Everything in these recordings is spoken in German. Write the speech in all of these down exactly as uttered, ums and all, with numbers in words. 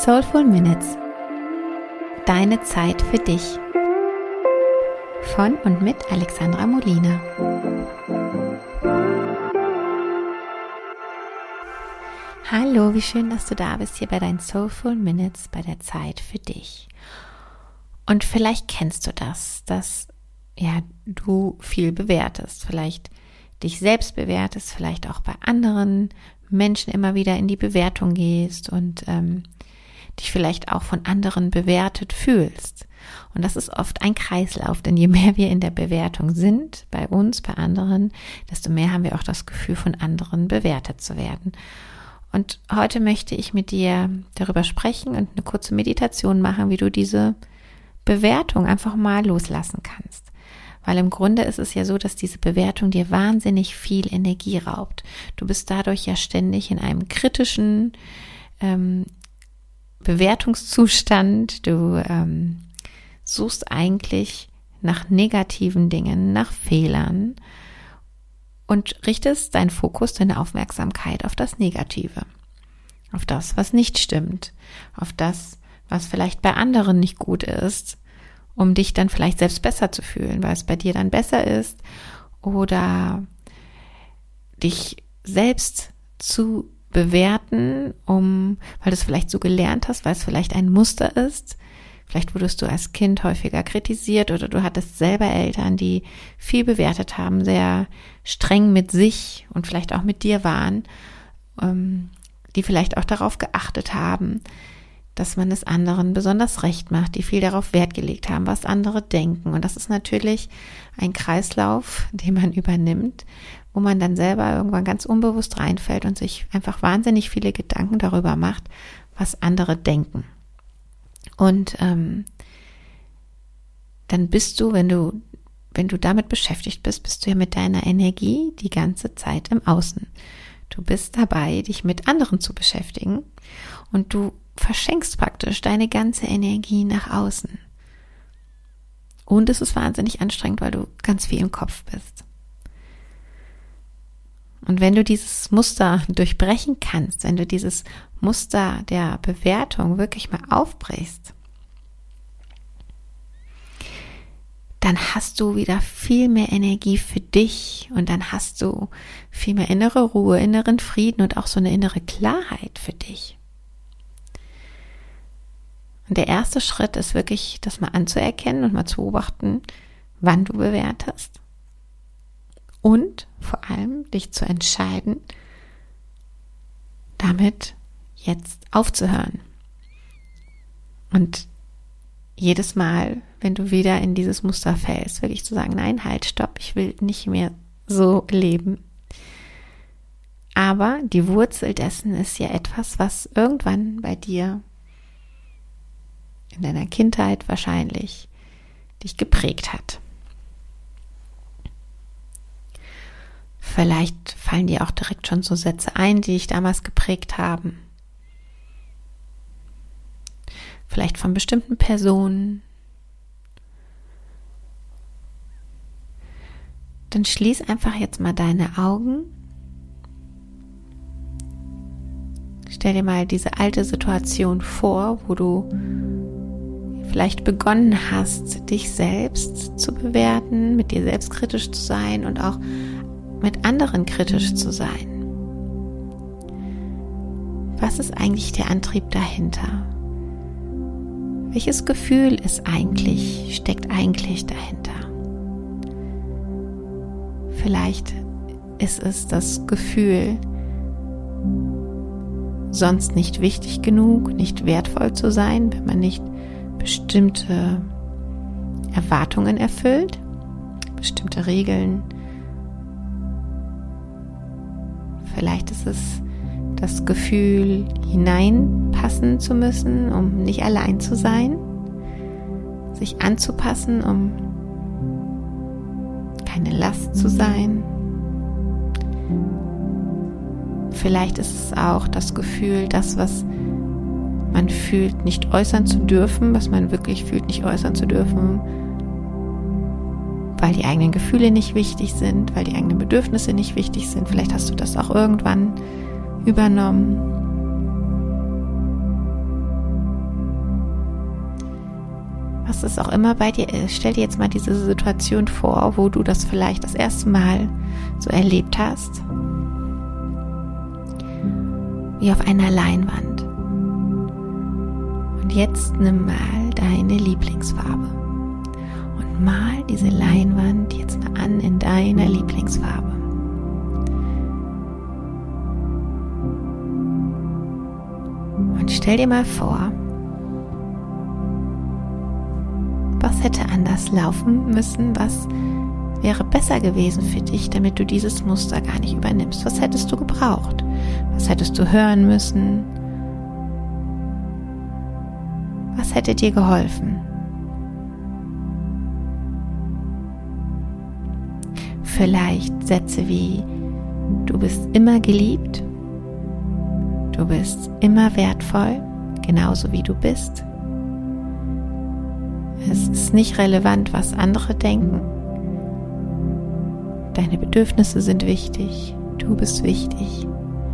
Soulful Minutes. Deine Zeit für dich. Von und mit Alexandra Molina. Hallo, wie schön, dass du da bist hier bei deinen Soulful Minutes, bei der Zeit für dich. Und vielleicht kennst du das, dass ja du viel bewertest, vielleicht dich selbst bewertest, vielleicht auch bei anderen Menschen immer wieder in die Bewertung gehst und ähm, dich vielleicht auch von anderen bewertet fühlst. Und das ist oft ein Kreislauf, denn je mehr wir in der Bewertung sind, bei uns, bei anderen, desto mehr haben wir auch das Gefühl, von anderen bewertet zu werden. Und heute möchte ich mit dir darüber sprechen und eine kurze Meditation machen, wie du diese Bewertung einfach mal loslassen kannst. Weil im Grunde ist es ja so, dass diese Bewertung dir wahnsinnig viel Energie raubt. Du bist dadurch ja ständig in einem kritischen ähm, Bewertungszustand. Du ähm, suchst eigentlich nach negativen Dingen, nach Fehlern und richtest deinen Fokus, deine Aufmerksamkeit auf das Negative, auf das, was nicht stimmt, auf das, was vielleicht bei anderen nicht gut ist, um dich dann vielleicht selbst besser zu fühlen, weil es bei dir dann besser ist, oder dich selbst zu bewerten, um, weil du es vielleicht so gelernt hast, weil es vielleicht ein Muster ist. Vielleicht wurdest du als Kind häufiger kritisiert oder du hattest selber Eltern, die viel bewertet haben, sehr streng mit sich und vielleicht auch mit dir waren, die vielleicht auch darauf geachtet haben, dass man es anderen besonders recht macht, die viel darauf Wert gelegt haben, was andere denken. Und das ist natürlich ein Kreislauf, den man übernimmt, wo man dann selber irgendwann ganz unbewusst reinfällt und sich einfach wahnsinnig viele Gedanken darüber macht, was andere denken. Und ähm, dann bist du, wenn du, wenn du damit beschäftigt bist, bist du ja mit deiner Energie die ganze Zeit im Außen. Du bist dabei, dich mit anderen zu beschäftigen und du verschenkst praktisch deine ganze Energie nach außen. Und es ist wahnsinnig anstrengend, weil du ganz viel im Kopf bist. Und wenn du dieses Muster durchbrechen kannst, wenn du dieses Muster der Bewertung wirklich mal aufbrichst, dann hast du wieder viel mehr Energie für dich und dann hast du viel mehr innere Ruhe, inneren Frieden und auch so eine innere Klarheit für dich. Und der erste Schritt ist wirklich, das mal anzuerkennen und mal zu beobachten, wann du bewertest. Und vor allem dich zu entscheiden, damit jetzt aufzuhören. Und jedes Mal, wenn du wieder in dieses Muster fällst, wirklich zu sagen, nein, halt, stopp, ich will nicht mehr so leben. Aber die Wurzel dessen ist ja etwas, was irgendwann bei dir in deiner Kindheit wahrscheinlich dich geprägt hat. Vielleicht fallen dir auch direkt schon so Sätze ein, die dich damals geprägt haben. Vielleicht von bestimmten Personen. Dann schließ einfach jetzt mal deine Augen. Stell dir mal diese alte Situation vor, wo du vielleicht begonnen hast, dich selbst zu bewerten, mit dir selbst kritisch zu sein und auch mit anderen kritisch zu sein. Was ist eigentlich der Antrieb dahinter? Welches Gefühl ist eigentlich, steckt eigentlich dahinter? Vielleicht ist es das Gefühl, sonst nicht wichtig genug, nicht wertvoll zu sein, wenn man nicht bestimmte Erwartungen erfüllt, bestimmte Regeln. Vielleicht ist es das Gefühl, hineinpassen zu müssen, um nicht allein zu sein, sich anzupassen, um keine Last zu sein. Vielleicht ist es auch das Gefühl, das, was man fühlt, nicht äußern zu dürfen, was man wirklich fühlt, nicht äußern zu dürfen, weil die eigenen Gefühle nicht wichtig sind, weil die eigenen Bedürfnisse nicht wichtig sind. Vielleicht hast du das auch irgendwann übernommen. was es auch immer bei dir ist. Stell dir jetzt mal diese Situation vor, wo du das vielleicht das erste Mal so erlebt hast, wie auf einer Leinwand. Und jetzt nimm mal deine Lieblingsfarbe und mal diese Leinwand jetzt mal an in deiner Lieblingsfarbe. Und stell dir mal vor, was hätte anders laufen müssen, was wäre besser gewesen für dich, damit du dieses Muster gar nicht übernimmst. Was hättest du gebraucht? Was hättest du hören müssen? Was hätte dir geholfen? Vielleicht Sätze wie: Du bist immer geliebt, du bist immer wertvoll, genauso wie du bist. Es ist nicht relevant, was andere denken. Deine Bedürfnisse sind wichtig, du bist wichtig.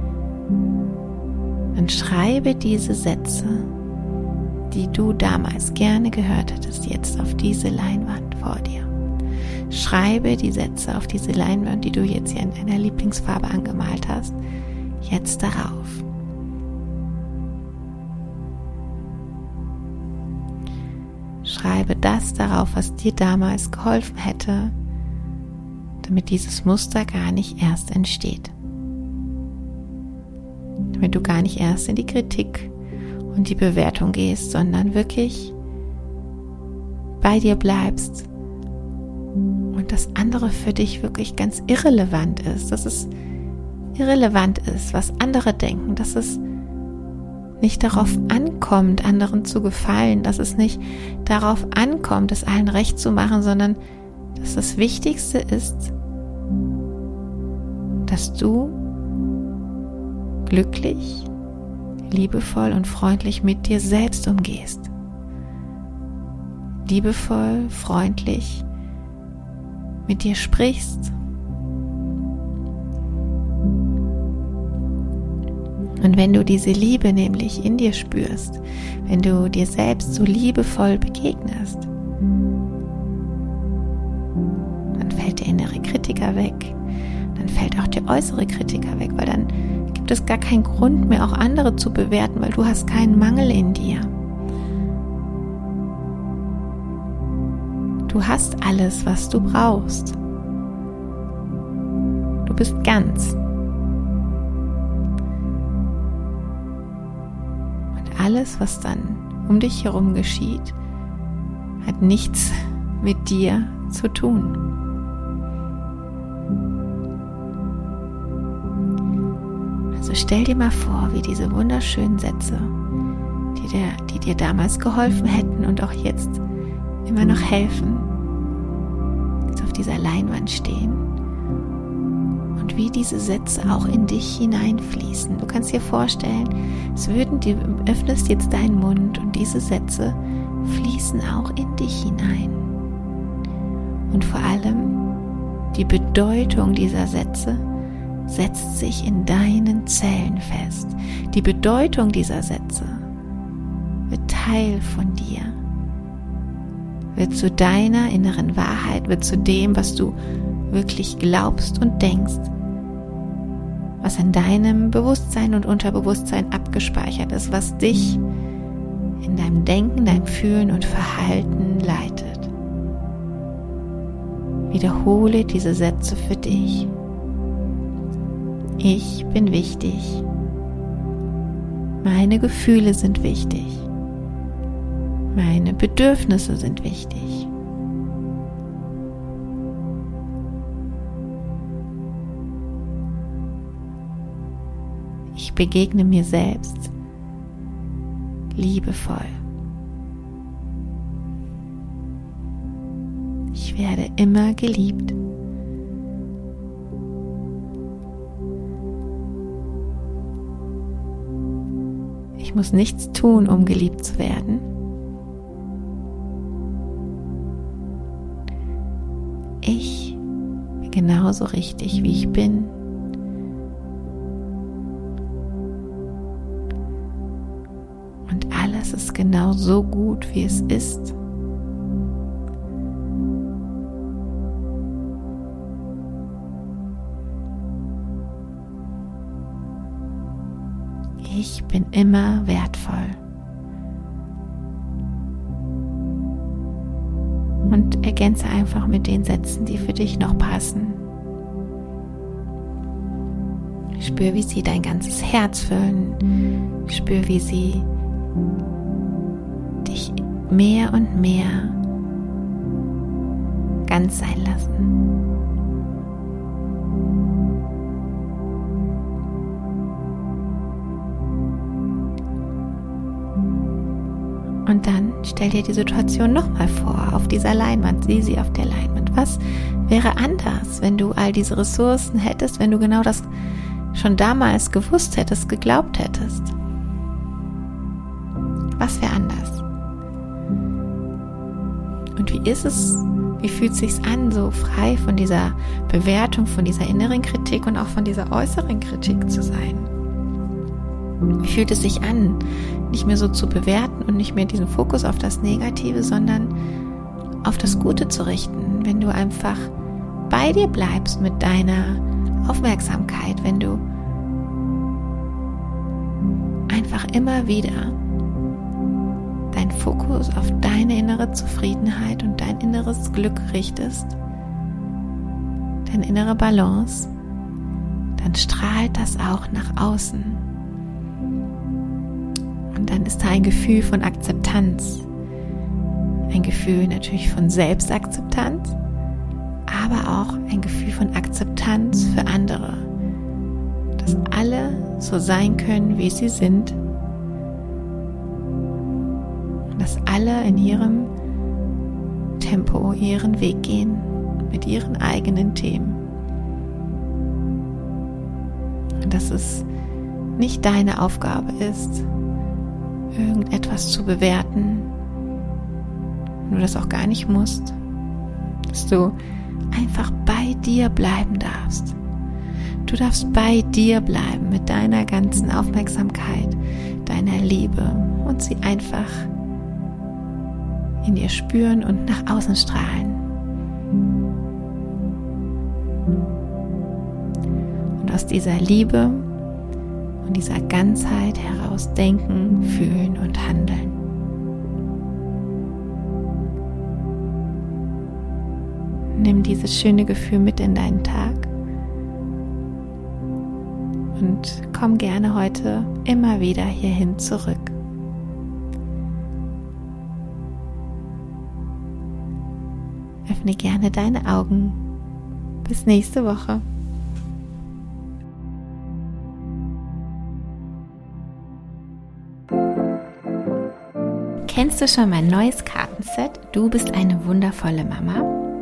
Dann schreibe diese Sätze, die du damals gerne gehört hättest, jetzt auf diese Leinwand vor dir. Schreibe die Sätze auf diese Leinwand, die du jetzt hier in deiner Lieblingsfarbe angemalt hast, jetzt darauf. Schreibe das darauf, was dir damals geholfen hätte, damit dieses Muster gar nicht erst entsteht. Damit du gar nicht erst in die Kritik und die Bewertung gehst, sondern wirklich bei dir bleibst und das andere für dich wirklich ganz irrelevant ist, dass es irrelevant ist, was andere denken, dass es nicht darauf ankommt, anderen zu gefallen, dass es nicht darauf ankommt, es allen recht zu machen, sondern dass das Wichtigste ist, dass du glücklich, liebevoll und freundlich mit dir selbst umgehst. Liebevoll, freundlich mit dir sprichst. Und wenn du diese Liebe nämlich in dir spürst, wenn du dir selbst so liebevoll begegnest, dann fällt der innere Kritiker weg, dann fällt auch der äußere Kritiker weg, weil dann gibt es gar keinen Grund mehr, auch andere zu bewerten, weil du hast keinen Mangel in dir. Du hast alles, was du brauchst. Du bist ganz. Alles, was dann um dich herum geschieht, hat nichts mit dir zu tun. Also stell dir mal vor, wie diese wunderschönen Sätze, die dir, die dir damals geholfen hätten und auch jetzt immer noch helfen, jetzt auf dieser Leinwand stehen. Und wie diese Sätze auch in dich hineinfließen. Du kannst dir vorstellen, es würden, du öffnest jetzt deinen Mund und diese Sätze fließen auch in dich hinein. Und vor allem die Bedeutung dieser Sätze setzt sich in deinen Zellen fest. Die Bedeutung dieser Sätze wird Teil von dir, wird zu deiner inneren Wahrheit, wird zu dem, was du wirklich glaubst und denkst, was in deinem Bewusstsein und Unterbewusstsein abgespeichert ist, was dich in deinem Denken, deinem Fühlen und Verhalten leitet. Wiederhole diese Sätze für dich. Ich bin wichtig. Meine Gefühle sind wichtig. Meine Bedürfnisse sind wichtig. Ich begegne mir selbst liebevoll. Ich werde immer geliebt. Ich muss nichts tun, um geliebt zu werden. Ich bin genauso richtig, wie ich bin. Und alles ist genau so gut, wie es ist. Ich bin immer wertvoll. Und ergänze einfach mit den Sätzen, die für dich noch passen. Spür, wie sie dein ganzes Herz füllen. Spür, wie sie dich mehr und mehr ganz sein lassen. Und dann stell dir die Situation nochmal vor, auf dieser Leinwand, sieh sie auf der Leinwand. Was wäre anders, wenn du all diese Ressourcen hättest, wenn du genau das schon damals gewusst hättest, geglaubt hättest? Was wäre anders? Und wie ist es, wie fühlt es sich an, so frei von dieser Bewertung, von dieser inneren Kritik und auch von dieser äußeren Kritik zu sein? Wie fühlt es sich an, nicht mehr so zu bewerten und nicht mehr diesen Fokus auf das Negative, sondern auf das Gute zu richten, wenn du einfach bei dir bleibst mit deiner Aufmerksamkeit, wenn du einfach immer wieder deinen Fokus auf deine innere Zufriedenheit und dein inneres Glück richtest, deine innere Balance, dann strahlt das auch nach außen. Und dann ist da ein Gefühl von Akzeptanz, ein Gefühl natürlich von Selbstakzeptanz, aber auch ein Gefühl von Akzeptanz für andere, dass alle so sein können, wie sie sind, und dass alle in ihrem Tempo ihren Weg gehen, mit ihren eigenen Themen. Und dass es nicht deine Aufgabe ist, irgendetwas zu bewerten, du das auch gar nicht musst, dass du einfach bei dir bleiben darfst. Du darfst bei dir bleiben mit deiner ganzen Aufmerksamkeit, deiner Liebe und sie einfach in dir spüren und nach außen strahlen. Und aus dieser Liebe und dieser Ganzheit heraus denken, fühlen und handeln. Nimm dieses schöne Gefühl mit in deinen Tag und komm gerne heute immer wieder hierhin zurück. Öffne gerne deine Augen. Bis nächste Woche. Kennst du schon mein neues Kartenset? Du bist eine wundervolle Mama.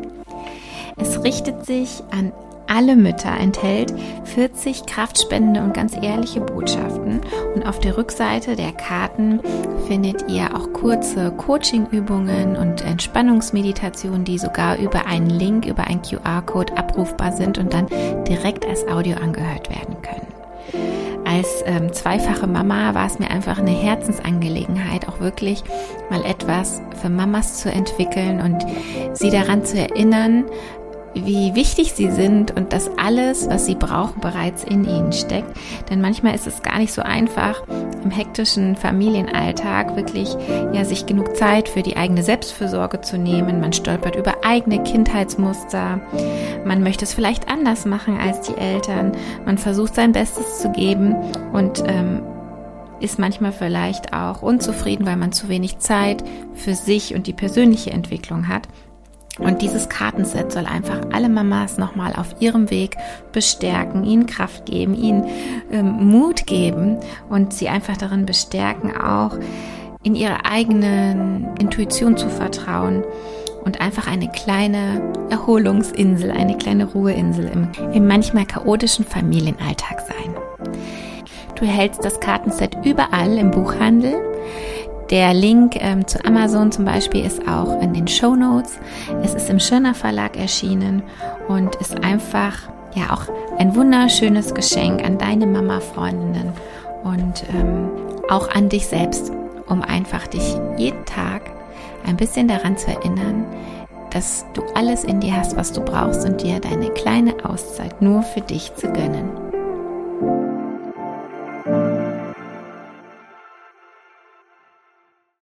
Es richtet sich an alle Mütter, enthält vierzig kraftspendende und ganz ehrliche Botschaften. Und auf der Rückseite der Karten findet ihr auch kurze Coaching-Übungen und Entspannungsmeditationen, die sogar über einen Link, über einen Q R-Code abrufbar sind und dann direkt als Audio angehört werden können. Als ähm, zweifache Mama war es mir einfach eine Herzensangelegenheit, auch wirklich mal etwas für Mamas zu entwickeln und sie daran zu erinnern, wie wichtig sie sind und dass alles, was sie brauchen, bereits in ihnen steckt. Denn manchmal ist es gar nicht so einfach, im hektischen Familienalltag wirklich ja sich genug Zeit für die eigene Selbstfürsorge zu nehmen. Man stolpert über eigene Kindheitsmuster. Man möchte es vielleicht anders machen als die Eltern. Man versucht sein Bestes zu geben und ähm, ist manchmal vielleicht auch unzufrieden, weil man zu wenig Zeit für sich und die persönliche Entwicklung hat. Und dieses Kartenset soll einfach alle Mamas nochmal auf ihrem Weg bestärken, ihnen Kraft geben, ihnen ähm, Mut geben und sie einfach darin bestärken, auch in ihre eigene Intuition zu vertrauen und einfach eine kleine Erholungsinsel, eine kleine Ruheinsel im, im manchmal chaotischen Familienalltag sein. Du erhältst das Kartenset überall im Buchhandel. Der Link ähm, zu Amazon zum Beispiel ist auch in den Shownotes. Es ist im Schirner Verlag erschienen und ist einfach ja auch ein wunderschönes Geschenk an deine Mama-Freundinnen und ähm, auch an dich selbst, um einfach dich jeden Tag ein bisschen daran zu erinnern, dass du alles in dir hast, was du brauchst und dir deine kleine Auszeit nur für dich zu gönnen.